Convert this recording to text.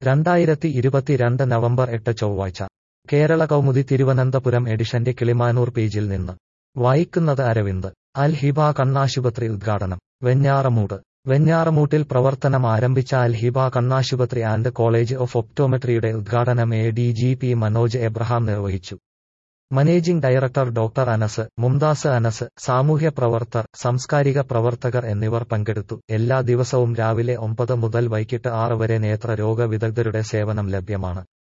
2022 November 8 ചൊവ്വാഴ്ച കേരള കൗമുദി തിരുവനന്തപുരം എഡിഷന്റെ കിളിമാനൂർ പേജിൽ നിന്ന് വായിക്കുന്നത് അരവിന്ദ്. അൽ ഹിബ കണ്ണാശുപത്രി ഉദ്ഘാടനം. വെഞ്ഞാറമൂട്ടിൽ പ്രവർത്തനം ആരംഭിച്ച അൽ ഹിബ കണ്ണാശുപത്രി ആൻഡ് കോളേജ് ഓഫ് ഒപ്റ്റോമെട്രിയുടെ ഉദ്ഘാടനം ADGP മനോജ് എബ്രഹാം നിർവഹിച്ചു. Managing director doctor Anas, Mumtaz Anas, സാമൂഹ്യ പ്രവർത്തകർ, സാംസ്കാരിക പ്രവർത്തകർ എന്നിവർ പങ്കെടുത്തു. എല്ലാ ദിവസവും രാവിലെ 9 മുതൽ വൈകിട്ട് 6 വരെ നേത്രരോഗ വിദഗ്ധരുടെ സേവനം ലഭ്യമാണ്.